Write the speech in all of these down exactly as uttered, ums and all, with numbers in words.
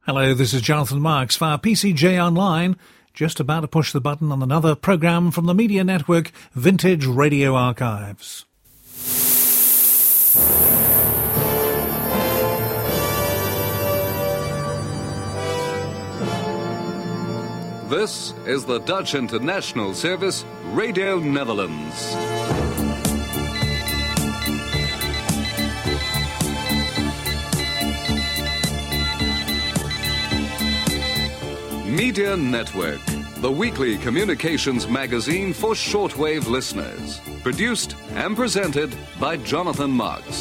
Hello, this is Jonathan Marks via P C J Online, just about to push the button on another programme from the Media Network Vintage Radio Archives. This is the Dutch International Service, Radio Netherlands. Media Network, the weekly communications magazine for shortwave listeners. Produced and presented by Jonathan Marks.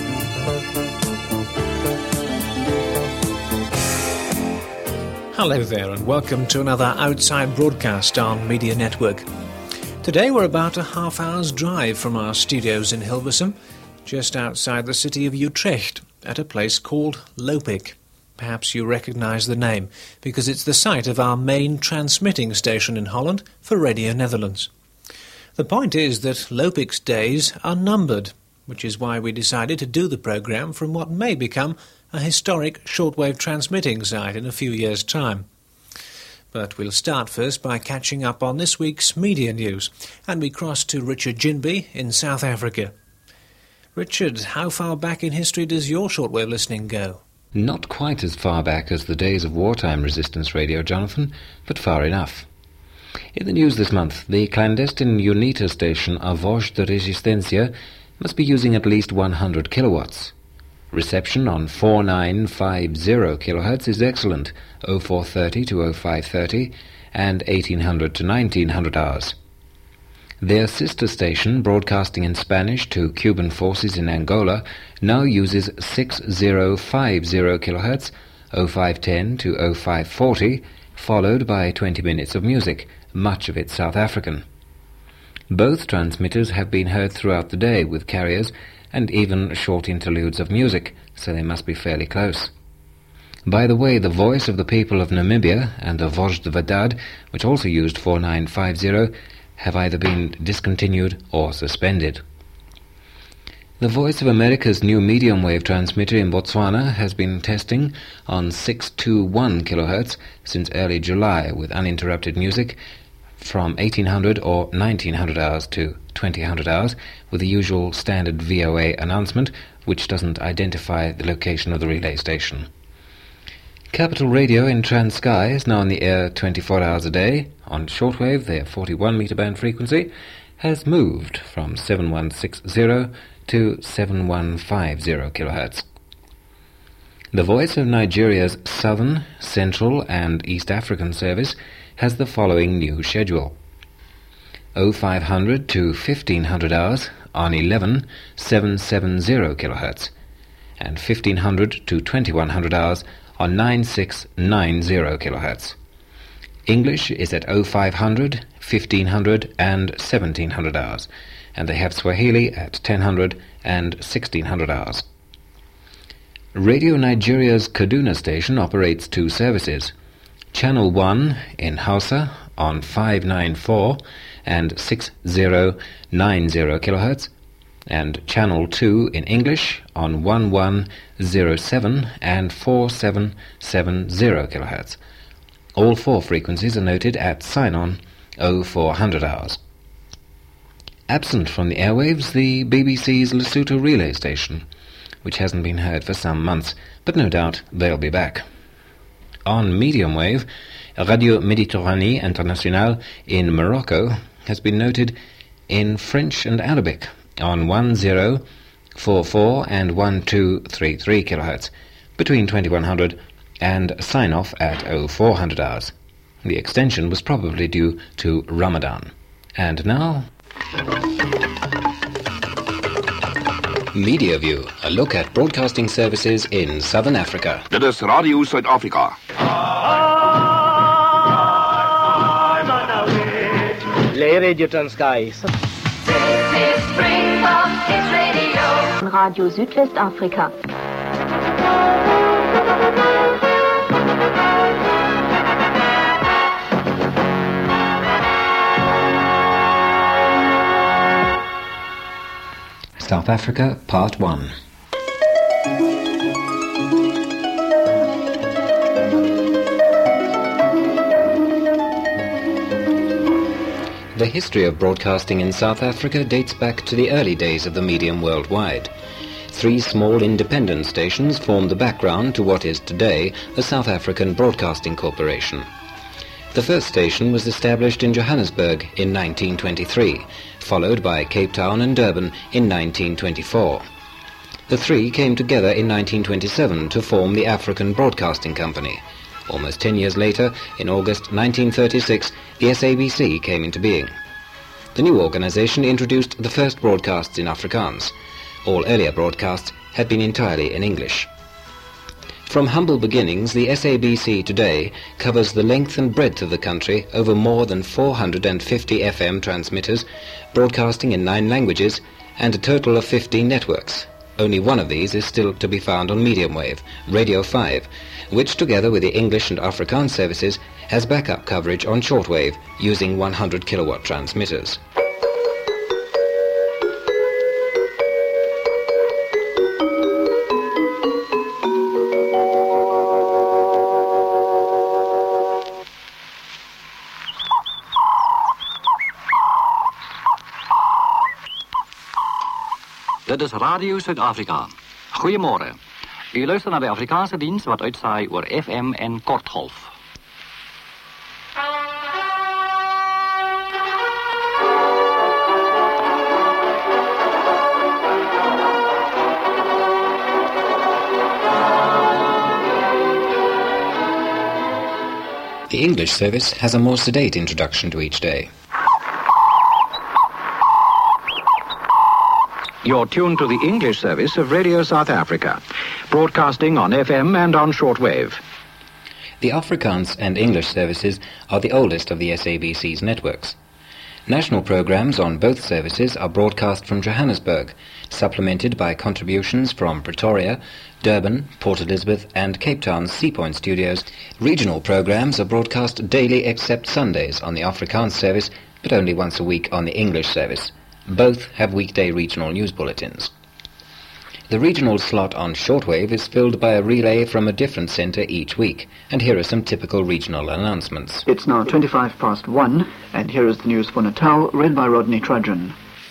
Hello there and welcome to another outside broadcast on Media Network. Today we're about a half hour's drive from our studios in Hilversum, just outside the city of Utrecht, at a place called Lopik. Perhaps you recognise the name, because it's the site of our main transmitting station in Holland for Radio Netherlands. The point is that Lopik's days are numbered, which is why we decided to do the programme from what may become a historic shortwave transmitting site in a few years' time. But we'll start first by catching up on this week's media news, and we cross to Richard Ginby in South Africa. Richard, how far back in history does your shortwave listening go? Not quite as far back as the days of wartime resistance radio, Jonathan, but far enough. In the news this month, the clandestine UNITA station A Voz de Resistência must be using at least one hundred kilowatts. Reception on four nine five zero kilohertz is excellent, oh four thirty to oh five thirty, and eighteen hundred to nineteen hundred hours. Their sister station, broadcasting in Spanish to Cuban forces in Angola, now uses six thousand fifty kilohertz, oh five ten to oh five forty, followed by twenty minutes of music, much of it South African. Both transmitters have been heard throughout the day with carriers and even short interludes of music, so they must be fairly close. By the way, the Voice of the People of Namibia and the Voz de Verdade, which also used four nine five zero, have either been discontinued or suspended. The Voice of America's new medium wave transmitter in Botswana has been testing on six twenty-one kilohertz since early July with uninterrupted music from eighteen hundred or nineteen hundred hours to twenty hundred hours with the usual standard V O A announcement, which doesn't identify the location of the relay station. Capital Radio in Transkei is now on the air twenty-four hours a day. On shortwave, their forty-one meter band frequency has moved from seven one six zero to seven one five zero kilohertz. The Voice of Nigeria's Southern, Central and East African service has the following new schedule. oh five hundred to fifteen hundred hours on eleven seven seven zero kilohertz and fifteen hundred to twenty-one hundred hours on nine six nine zero kilohertz. English is at oh five hundred, fifteen hundred and seventeen hundred hours, and they have Swahili at ten hundred and sixteen hundred hours. Radio Nigeria's Kaduna station operates two services. Channel one in Hausa on five ninety-four and six thousand ninety kilohertz, and Channel two in English on one one zero seven and four seven seven zero kilohertz. All four frequencies are noted at sign-on oh four hundred hours. Absent from the airwaves, the B B C's Lesotho relay station, which hasn't been heard for some months, but no doubt they'll be back. On medium wave, Radio Méditerranée Internationale in Morocco has been noted in French and Arabic on one zero four four and one two three three kilohertz, between twenty-one hundred and sign-off at oh four hundred hours. The extension was probably due to Ramadan. And now, Media View, a look at broadcasting services in Southern Africa. Dit is Radio Suid-Afrika. Play Radio Transkei. This is Springbok Hits Radio. Radio Südwestafrika. South Africa, Part one. The history of broadcasting in South Africa dates back to the early days of the medium worldwide. Three small independent stations formed the background to what is today the South African Broadcasting Corporation. The first station was established in Johannesburg in nineteen twenty-three, followed by Cape Town and Durban in nineteen twenty-four. The three came together in nineteen twenty-seven to form the African Broadcasting Company. Almost ten years later, in August nineteen thirty-six, the S A B C came into being. The new organization introduced the first broadcasts in Afrikaans. All earlier broadcasts had been entirely in English. From humble beginnings, the S A B C today covers the length and breadth of the country over more than four hundred fifty F M transmitters, broadcasting in nine languages, and a total of fifteen networks. Only one of these is still to be found on medium wave, Radio five, which together with the English and Afrikaans services has backup coverage on shortwave using one hundred kilowatt transmitters. Dit is Radio Zuid-Afrika. Goedemorgen. U luistert naar de Afrikaanse dienst wat uitzaai oor F M en kortgolf. The English service has a more sedate introduction to each day. You're tuned to the English service of Radio South Africa, broadcasting on F M and on shortwave. The Afrikaans and English services are the oldest of the S A B C's networks. National programs on both services are broadcast from Johannesburg, supplemented by contributions from Pretoria, Durban, Port Elizabeth and Cape Town's Seapoint studios. Regional programs are broadcast daily except Sundays on the Afrikaans service, but only once a week on the English service. Both have weekday regional news bulletins. The regional slot on shortwave is filled by a relay from a different centre each week, and here are some typical regional announcements. It's now twenty-five past one, and here is the news for Natal, read by Rodney Trudgeon.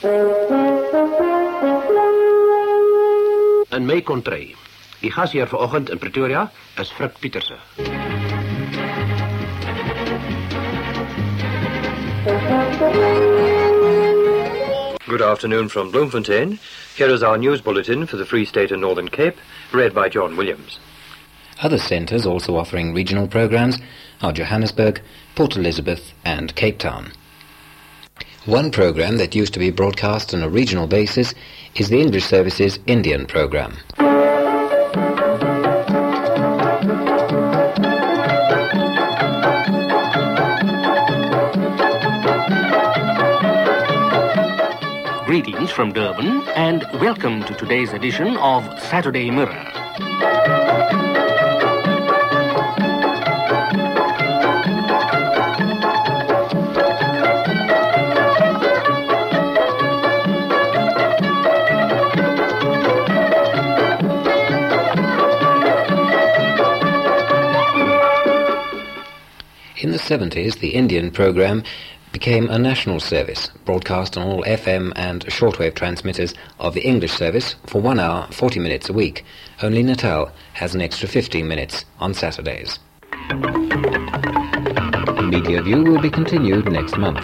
In my country. Die gasheer vanoggend in Pretoria is Frik Pieterse. Good afternoon from Bloemfontein. Here is our news bulletin for the Free State and Northern Cape, read by John Williams. Other centres also offering regional programmes are Johannesburg, Port Elizabeth and Cape Town. One programme that used to be broadcast on a regional basis is the English service's Indian programme. Greetings from Durban and welcome to today's edition of Saturday Mirror. In the seventies, the Indian programme became a national service, broadcast on all F M and shortwave transmitters of the English service for one hour, forty minutes a week. Only Natal has an extra fifteen minutes on Saturdays. Media View will be continued next month.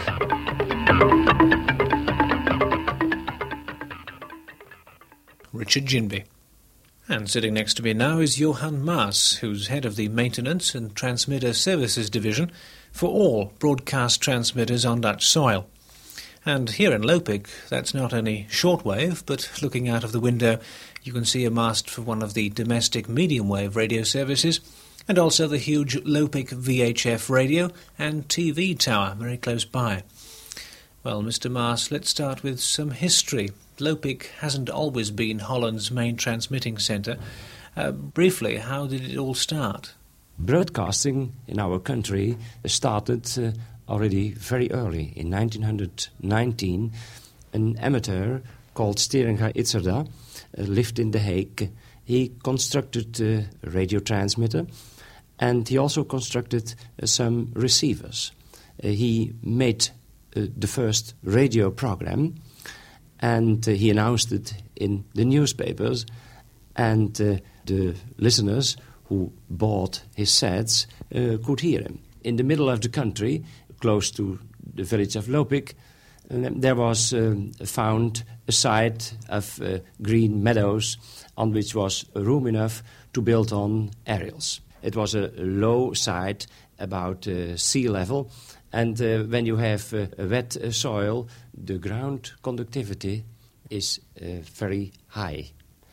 Richard Ginby. And sitting next to me now is Johan Maas, who's head of the Maintenance and Transmitter Services Division for all broadcast transmitters on Dutch soil. And here in Lopik, that's not only shortwave, but looking out of the window, you can see a mast for one of the domestic medium wave radio services, and also the huge Lopik V H F radio and T V tower very close by. Well, Mister Maas, let's start with some history. Lopik hasn't always been Holland's main transmitting centre. Uh, briefly, how did it all start? Broadcasting in our country started uh, already very early. In nineteen nineteen, an amateur called Steringa Itzerda uh, lived in The Hague. He constructed a radio transmitter and he also constructed uh, some receivers. Uh, he made uh, the first radio program, and uh, he announced it in the newspapers, and uh, the listeners who bought his sets uh, could hear him. In the middle of the country, close to the village of Lopik, uh, there was um, found a site of uh, green meadows on which was room enough to build on aerials. It was a low site about uh, sea level, and uh, when you have uh, a wet uh, soil, the ground conductivity is uh, very high.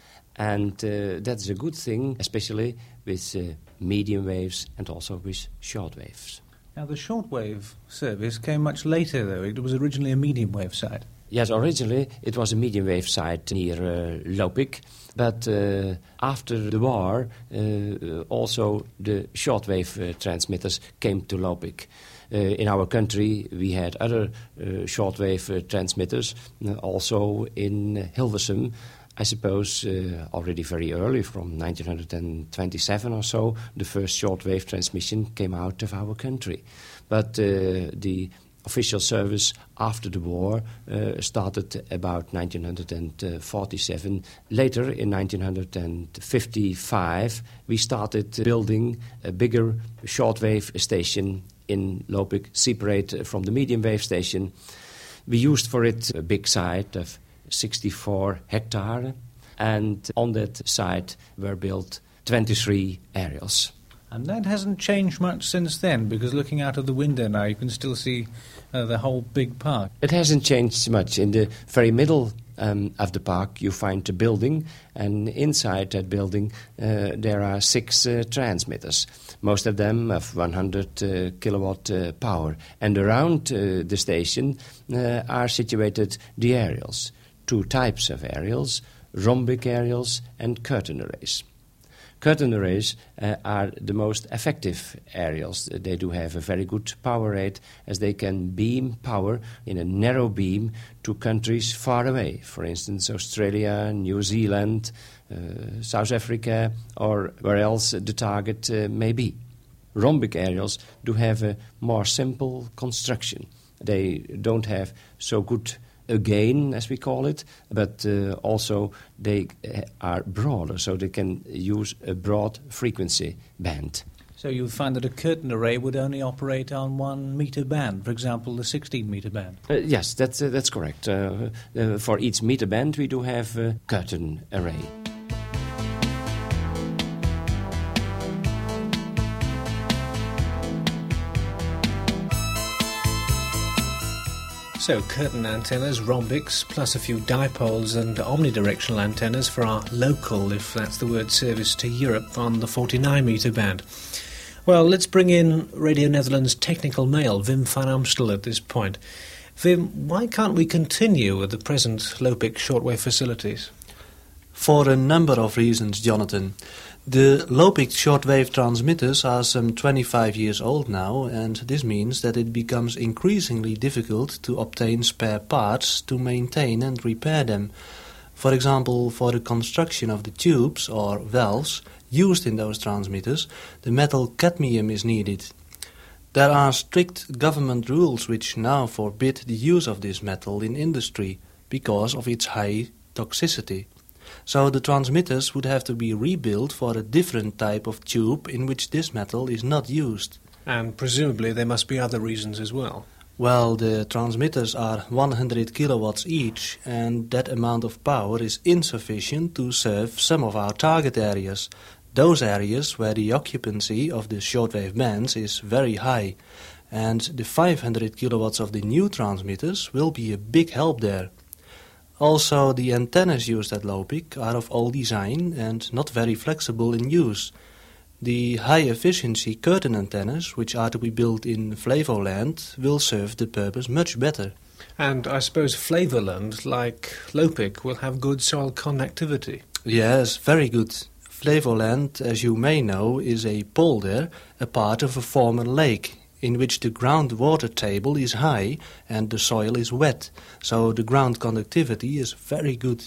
And uh, that's a good thing, especially with uh, medium waves and also with short waves. Now, the shortwave service came much later, though. It was originally a medium wave site. Yes, originally it was a medium wave site near uh, Lopik, but uh, after the war, uh, also the shortwave uh, transmitters came to Lopik. Uh, in our country, we had other uh, shortwave uh, transmitters, uh, also in Hilversum. I suppose uh, already very early, from nineteen twenty-seven or so, the first shortwave transmission came out of our country. But uh, the official service after the war uh, started about nineteen forty-seven. Later, in nineteen fifty-five, we started building a bigger shortwave station in Lopik, separate from the medium wave station. We used for it a big site of sixty-four hectare, and on that site were built twenty-three aerials. And that hasn't changed much since then, because looking out of the window now, you can still see uh, the whole big park. It hasn't changed much. In the very middle um, of the park, you find a building, and inside that building uh, there are six uh, transmitters, most of them of one hundred uh, kilowatt uh, power. And around uh, the station uh, are situated the aerials. Two types of aerials, rhombic aerials and curtain arrays. Curtain arrays uh, are the most effective aerials. They do have a very good power rate, as they can beam power in a narrow beam to countries far away, for instance Australia, New Zealand, uh, South Africa, or where else the target uh, may be. Rhombic aerials do have a more simple construction. They don't have so good a gain, as we call it, but uh, also they uh, are broader, so they can use a broad frequency band. So you would find that a curtain array would only operate on one meter band, for example, the sixteen meter band? Uh, yes, that's, uh, that's correct. Uh, uh, for each meter band we do have a curtain array. So curtain antennas, rhombics, plus a few dipoles and omnidirectional antennas for our local, if that's the word, service to Europe on the forty-nine meter band. Well, let's bring in Radio Netherlands technical male, Wim van Amstel, at this point. Wim, why can't we continue with the present Lopik shortwave facilities? For a number of reasons, Jonathan. The Lopik shortwave transmitters are some twenty-five years old now, and this means that it becomes increasingly difficult to obtain spare parts to maintain and repair them. For example, for the construction of the tubes or valves used in those transmitters, the metal cadmium is needed. There are strict government rules which now forbid the use of this metal in industry because of its high toxicity. So the transmitters would have to be rebuilt for a different type of tube in which this metal is not used. And presumably there must be other reasons as well. Well, the transmitters are one hundred kilowatts each, and that amount of power is insufficient to serve some of our target areas. Those areas where the occupancy of the shortwave bands is very high. And the five hundred kilowatts of the new transmitters will be a big help there. Also, the antennas used at Lopik are of old design and not very flexible in use. The high-efficiency curtain antennas, which are to be built in Flevoland, will serve the purpose much better. And I suppose Flevoland, like Lopik, will have good soil connectivity. Yes, very good. Flevoland, as you may know, is a polder, a part of a former lake, in which the groundwater table is high and the soil is wet, so the ground conductivity is very good.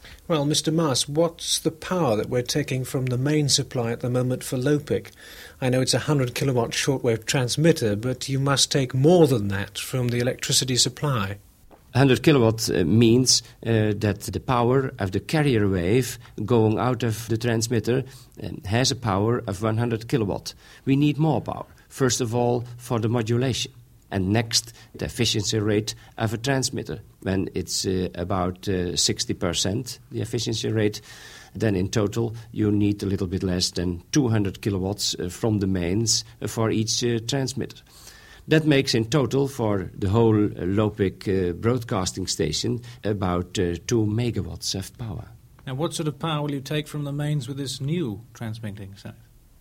Well, Mister Mars, what's the power that we're taking from the main supply at the moment for Lopik? I know it's a one hundred kilowatt shortwave transmitter, but you must take more than that from the electricity supply. one hundred kilowatt uh, means uh, that the power of the carrier wave going out of the transmitter um, has a power of one hundred kilowatt. We need more power, first of all for the modulation, and next the efficiency rate of a transmitter. When it's uh, about uh, sixty percent, the efficiency rate, then in total you need a little bit less than two hundred kilowatts uh, from the mains uh, for each uh, transmitter. That makes in total for the whole uh, Lopik uh, broadcasting station about uh, two megawatts of power. Now, what sort of power will you take from the mains with this new transmitting site?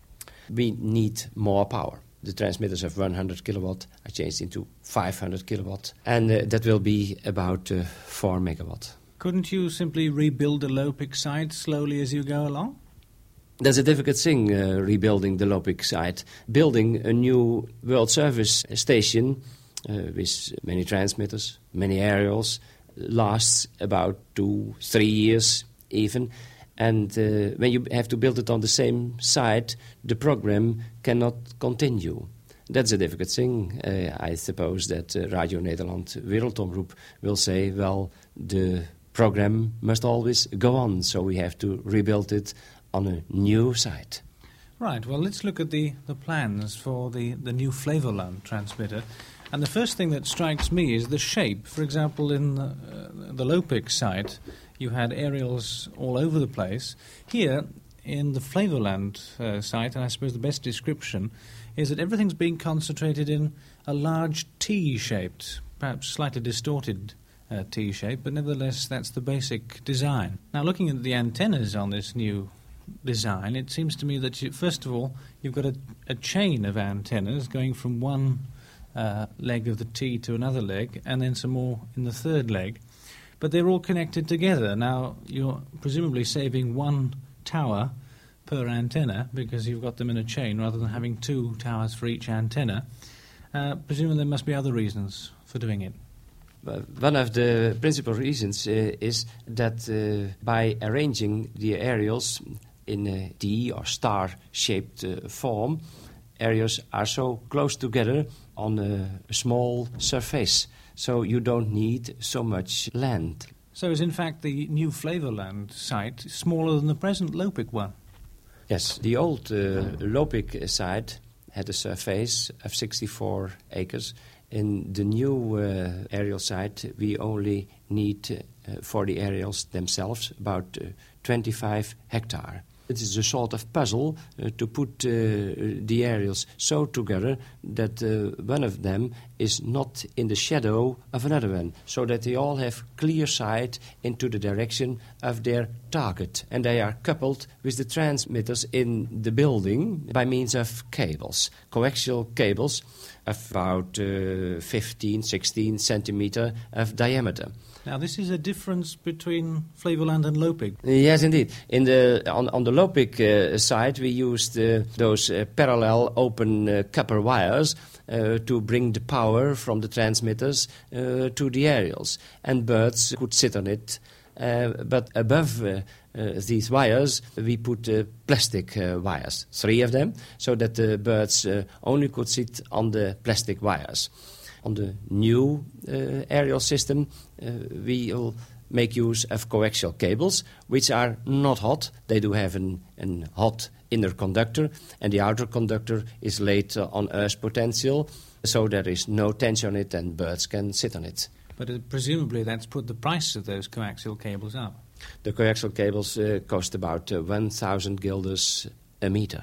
We need more power. The transmitters of one hundred kilowatt are changed into five hundred kilowatt, and uh, that will be about uh, four megawatt. Couldn't you simply rebuild the Lopik site slowly as you go along? That's a difficult thing, uh, rebuilding the Lopik site. Building a new World Service station uh, with many transmitters, many aerials, lasts about two, three years even. And uh, when you have to build it on the same site, the program cannot continue. That's a difficult thing. Uh, I suppose that uh, Radio Nederland Wereldomroep will say, well, the program must always go on, so we have to rebuild it on a new site. Right, well, let's look at the, the plans for the, the new Flevoland transmitter. And the first thing that strikes me is the shape. For example, in the, uh, the Lopik site, you had aerials all over the place. Here, in the Flevoland uh, site, and I suppose the best description, is that everything's being concentrated in a large T-shaped, perhaps slightly distorted uh, T-shape, but nevertheless that's the basic design. Now, looking at the antennas on this new design, it seems to me that, you, first of all, you've got a, a chain of antennas going from one uh, leg of the T to another leg, and then some more in the third leg. But they're all connected together. Now, you're presumably saving one tower per antenna because you've got them in a chain rather than having two towers for each antenna. Uh, presumably there must be other reasons for doing it. Uh, one of the principal reasons uh, is that uh, by arranging the aerials in a T or star-shaped uh, form, areas are so close together on a small surface. So you don't need so much land. So is in fact the new Flevoland site smaller than the present Lopik one? Yes, the old uh, Lopik site had a surface of sixty-four acres. In the new uh, aerial site, we only need uh, for the aerials themselves about uh, twenty-five hectare. It is a sort of puzzle uh, to put uh, the aerials so together that uh, one of them is not in the shadow of another one, so that they all have clear sight into the direction of their target. And they are coupled with the transmitters in the building by means of cables, coaxial cables of about uh, fifteen, sixteen centimeter of diameter. Now, this is a difference between Flevoland and Lopik. Yes, indeed. In the on, on the Lopik uh, side, we used uh, those uh, parallel open uh, copper wires uh, to bring the power from the transmitters uh, to the aerials, and birds could sit on it. Uh, but above uh, uh, these wires, we put uh, plastic uh, wires, three of them, so that the birds uh, only could sit on the plastic wires. On the new uh, aerial system, uh, we will make use of coaxial cables, which are not hot. They do have an, an hot inner conductor, and the outer conductor is laid uh, on earth potential, so there is no tension on it and birds can sit on it. But uh, presumably that's put the price of those coaxial cables up. The coaxial cables uh, cost about uh, one thousand guilders a meter.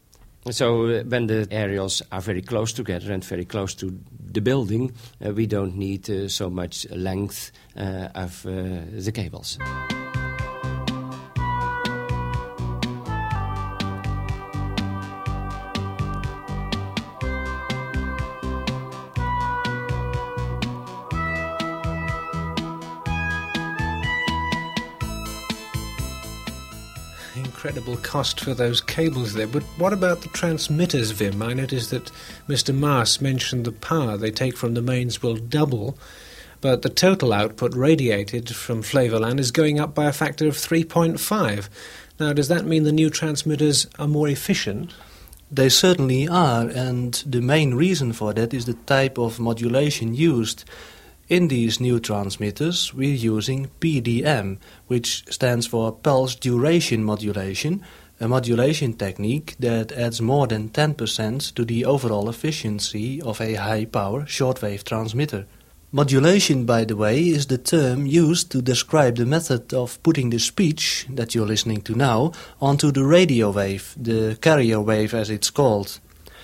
So uh, when the aerials are very close together and very close to the building, uh, we don't need uh, so much length uh, of uh, the cables. Incredible cost for those cables there. But what about the transmitters, Wim? I noticed that Mister Maas mentioned the power they take from the mains will double, but the total output radiated from Flevoland is going up by a factor of three point five. Now, does that mean the new transmitters are more efficient? They certainly are, and the main reason for that is the type of modulation used. In these new transmitters, we're using P D M, which stands for Pulse Duration Modulation, a modulation technique that adds more than ten percent to the overall efficiency of a high-power shortwave transmitter. Modulation, by the way, is the term used to describe the method of putting the speech that you're listening to now onto the radio wave, the carrier wave as it's called.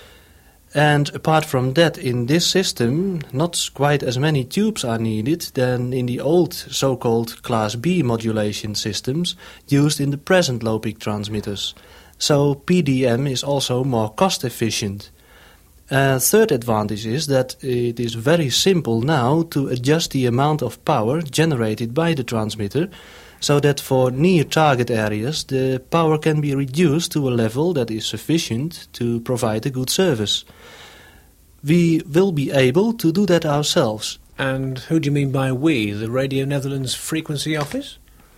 And apart from that, in this system, not quite as many tubes are needed than in the old so-called Class B modulation systems used in the present low-peak transmitters. So P D M is also more cost-efficient. A third advantage is that it is very simple now to adjust the amount of power generated by the transmitter, so that for near target areas the power can be reduced to a level that is sufficient to provide a good service. We will be able to do that ourselves. And who do you mean by we, the Radio Netherlands Frequency Office?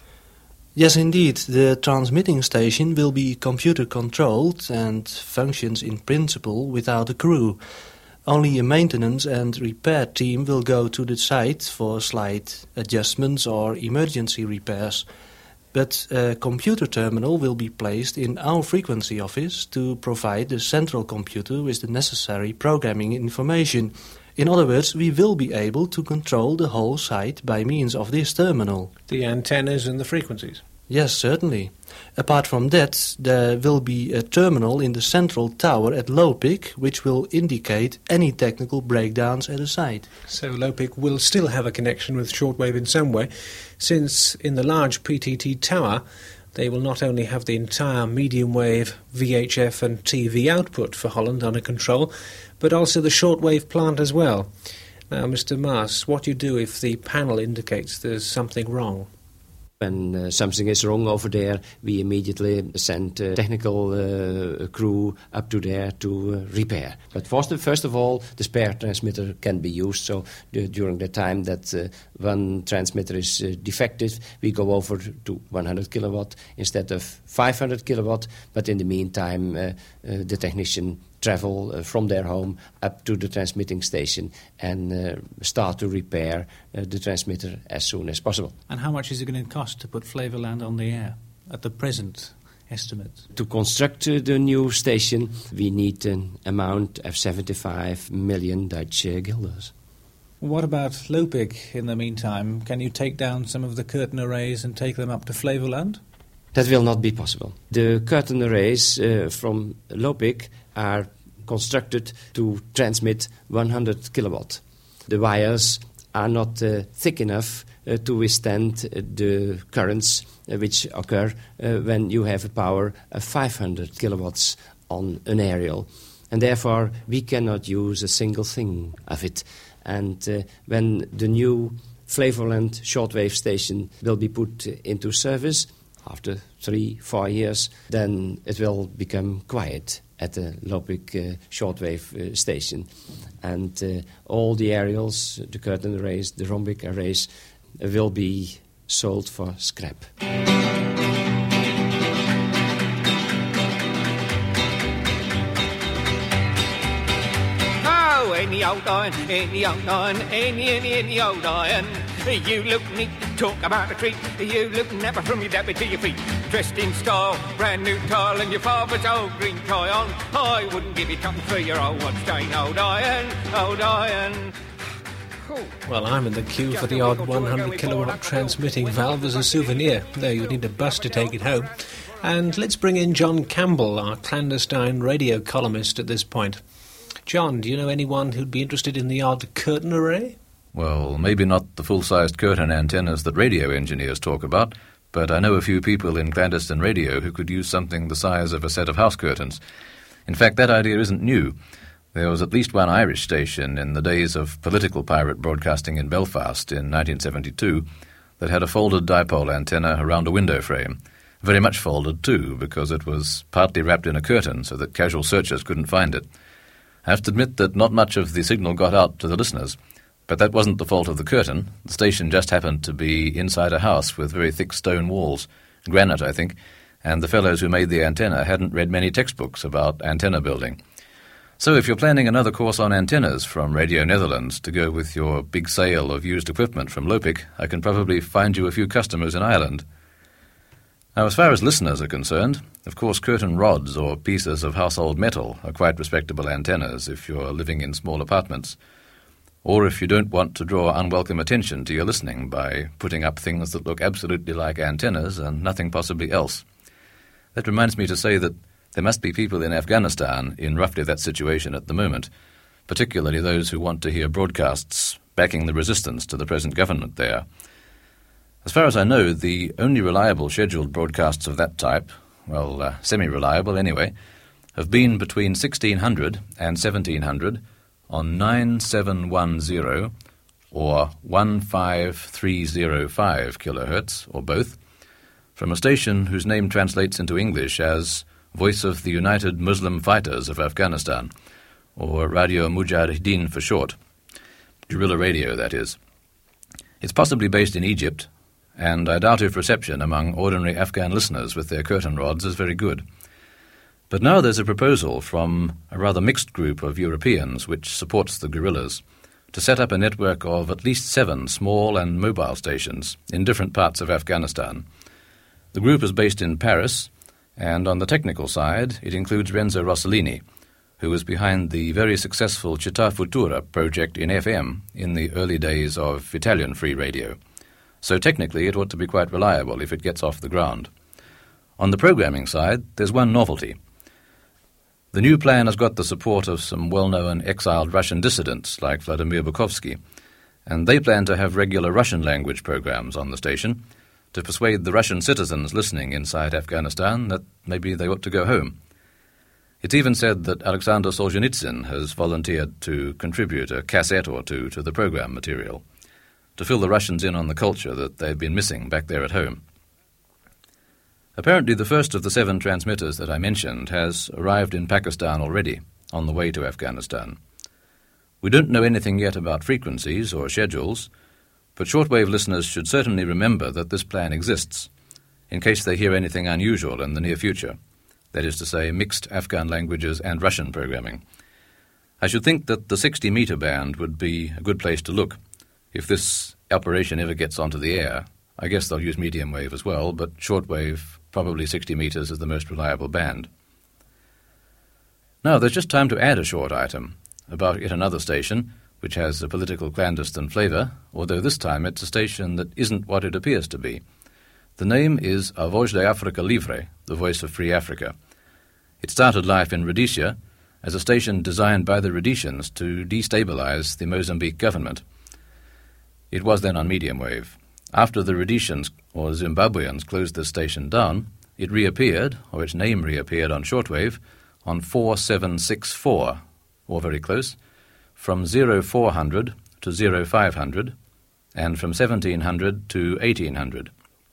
Yes, indeed. The transmitting station will be computer-controlled and functions in principle without a crew. Only a maintenance and repair team will go to the site for slight adjustments or emergency repairs. But a computer terminal will be placed in our frequency office to provide the central computer with the necessary programming information. In other words, we will be able to control the whole site by means of this terminal. The antennas and the frequencies? Yes, certainly. Apart from that, there will be a terminal in the central tower at Lopik, which will indicate any technical breakdowns at a site. So Lopik will still have a connection with shortwave in some way, since in the large P T T tower they will not only have the entire medium wave V H F and T V output for Holland under control, but also the shortwave plant as well. Now, Mister Maas, what do you do if the panel indicates there's something wrong? When uh, something is wrong over there, we immediately send a technical uh, crew up to there to uh, repair. But first, first of all, the spare transmitter can be used. So uh, during the time that uh, one transmitter is uh, defective, we go over to one hundred kilowatt instead of five hundred kilowatt. But in the meantime, uh, uh, the technician travel uh, from their home up to the transmitting station and uh, start to repair uh, the transmitter as soon as possible. And how much is it going to cost to put Flevoland on the air at the present estimate? To construct uh, the new station, we need an amount of seventy-five million Dutch uh, guilders. What about Lopik in the meantime? Can you take down some of the curtain arrays and take them up to Flevoland? That will not be possible. The curtain arrays uh, from Lopik are constructed to transmit one hundred kilowatt. The wires are not uh, thick enough uh, to withstand uh, the currents uh, which occur uh, when you have a power of five hundred kilowatts on an aerial. And therefore, we cannot use a single thing of it. And uh, when the new Flevoland shortwave station will be put into service, after three, four years, then it will become quiet at the Lopik uh, shortwave uh, station. And uh, all the aerials, the curtain arrays, the rhombic arrays, uh, will be sold for scrap. Oh, any old iron, any old iron, any, any, any old iron. You look neat, talk about a treat. You look napper from your dappy to your feet. Dressed in style, brand new tile, and your father's old green tie on. I wouldn't give you something for your old one stain, old iron, old iron. Well, I'm in the queue for the odd one hundred kilowatt transmitting valve as a souvenir, though you'd need a bus to take it home. And let's bring in John Campbell, our clandestine radio columnist at this point. John, do you know anyone who'd be interested in the odd curtain array? Well, maybe not the full-sized curtain antennas that radio engineers talk about, but I know a few people in clandestine radio who could use something the size of a set of house curtains. In fact, that idea isn't new. There was at least one Irish station in the days of political pirate broadcasting in Belfast in nineteen seventy-two that had a folded dipole antenna around a window frame. Very much folded, too, because it was partly wrapped in a curtain so that casual searchers couldn't find it. I have to admit that not much of the signal got out to the listeners. But that wasn't the fault of the curtain. The station just happened to be inside a house with very thick stone walls, granite, I think, and the fellows who made the antenna hadn't read many textbooks about antenna building. So if you're planning another course on antennas from Radio Netherlands to go with your big sale of used equipment from Lopik, I can probably find you a few customers in Ireland. Now, as far as listeners are concerned, of course curtain rods or pieces of household metal are quite respectable antennas if you're living in small apartments, or if you don't want to draw unwelcome attention to your listening by putting up things that look absolutely like antennas and nothing possibly else. That reminds me to say that there must be people in Afghanistan in roughly that situation at the moment, particularly those who want to hear broadcasts backing the resistance to the present government there. As far as I know, the only reliable scheduled broadcasts of that type, well, uh, semi-reliable anyway, have been between sixteen hundred and seventeen hundred on nine seven one zero or one five three zero five kilohertz, or both, from a station whose name translates into English as Voice of the United Muslim Fighters of Afghanistan, or Radio Mujahideen for short. Guerrilla radio, that is. It's possibly based in Egypt, and I doubt if reception among ordinary Afghan listeners with their curtain rods is very good. But now there's a proposal from a rather mixed group of Europeans which supports the guerrillas to set up a network of at least seven small and mobile stations in different parts of Afghanistan. The group is based in Paris, and on the technical side it includes Renzo Rossellini, who was behind the very successful Città Futura project in F M in the early days of Italian free radio. So technically it ought to be quite reliable if it gets off the ground. On the programming side, there's one novelty. The new plan has got the support of some well-known exiled Russian dissidents like Vladimir Bukovsky, and they plan to have regular Russian-language programs on the station to persuade the Russian citizens listening inside Afghanistan that maybe they ought to go home. It's even said that Alexander Solzhenitsyn has volunteered to contribute a cassette or two to the program material, to fill the Russians in on the culture that they've been missing back there at home. Apparently the first of the seven transmitters that I mentioned has arrived in Pakistan already, on the way to Afghanistan. We don't know anything yet about frequencies or schedules, but shortwave listeners should certainly remember that this plan exists, in case they hear anything unusual in the near future, that is to say, mixed Afghan languages and Russian programming. I should think that the sixty-metre band would be a good place to look. If this operation ever gets onto the air, I guess they'll use medium wave as well, but shortwave, probably sixty metres, is the most reliable band. Now, there's just time to add a short item about yet another station which has a political clandestine flavour, although this time it's a station that isn't what it appears to be. The name is A Voz de Africa Livre, the Voice of Free Africa. It started life in Rhodesia as a station designed by the Rhodesians to destabilise the Mozambique government. It was then on medium wave. After the Rhodesians or Zimbabweans closed this station down, it reappeared, or its name reappeared on shortwave, on four seven six four, or very close, from zero four hundred to zero five hundred, and from seventeen hundred to eighteen hundred.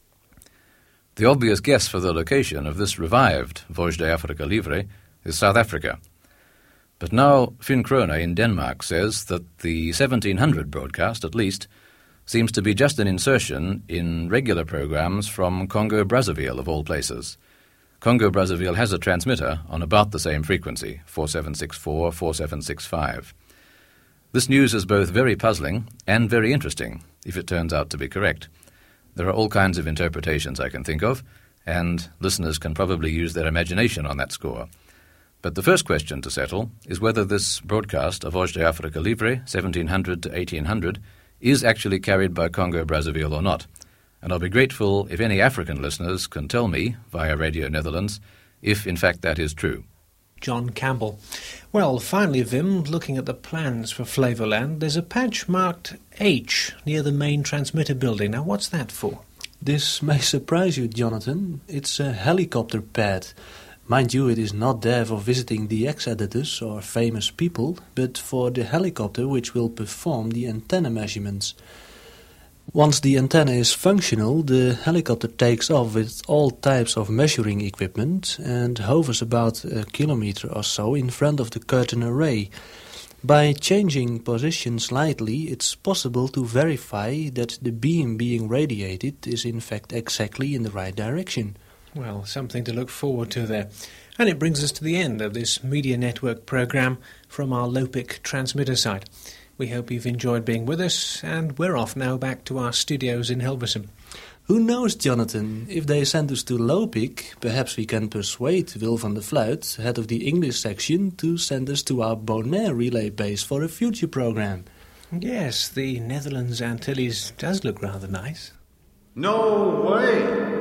The obvious guess for the location of this revived Voz de Africa Livre is South Africa. But now Finn Krone in Denmark says that the seventeen hundred broadcast, at least, seems to be just an insertion in regular programs from Congo-Brazzaville, of all places. Congo-Brazzaville has a transmitter on about the same frequency, four seven six four, four seven six five. This news is both very puzzling and very interesting, if it turns out to be correct. There are all kinds of interpretations I can think of, and listeners can probably use their imagination on that score. But the first question to settle is whether this broadcast of Voz de Africa Livre, seventeen hundred to eighteen hundred, is actually carried by Congo-Brazzaville or not. And I'll be grateful if any African listeners can tell me, via Radio Netherlands, if in fact that is true. John Campbell. Well, finally, Wim, looking at the plans for Flevoland, there's a patch marked H near the main transmitter building. Now, what's that for? This may surprise you, Jonathan. It's a helicopter pad. Mind you, it is not there for visiting the ex-editors or famous people, but for the helicopter which will perform the antenna measurements. Once the antenna is functional, the helicopter takes off with all types of measuring equipment and hovers about a kilometer or so in front of the curtain array. By changing position slightly, it's possible to verify that the beam being radiated is in fact exactly in the right direction. Well, something to look forward to there. And it brings us to the end of this Media Network programme from our Lopik transmitter site. We hope you've enjoyed being with us, and we're off now back to our studios in Hilversum. Who knows, Jonathan, if they send us to Lopik, perhaps we can persuade Wil van der Fluit, head of the English section, to send us to our Bonaire relay base for a future programme. Yes, the Netherlands Antilles does look rather nice. No way!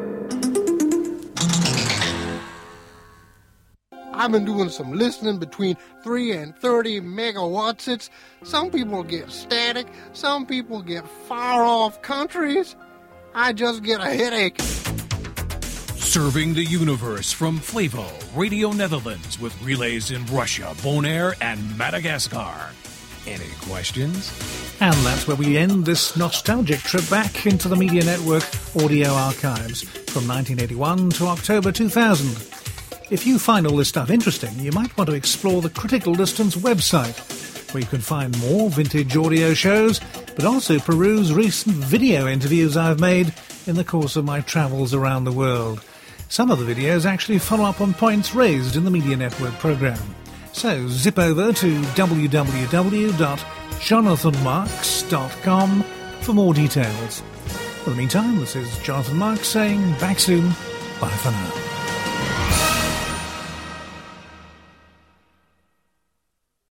I've been doing some listening between three and thirty megawatts. It's, some people get static, some people get far-off countries. I just get a headache. Serving the universe from Flevo, Radio Netherlands, with relays in Russia, Bonaire, and Madagascar. Any questions? And that's where we end this nostalgic trip back into the Media Network audio archives from nineteen eighty-one to October two thousand. If you find all this stuff interesting, you might want to explore the Critical Distance website, where you can find more vintage audio shows, but also peruse recent video interviews I've made in the course of my travels around the world. Some of the videos actually follow up on points raised in the Media Network programme. So zip over to w w w dot jonathan marks dot com for more details. For the meantime, this is Jonathan Marks saying back soon. Bye for now.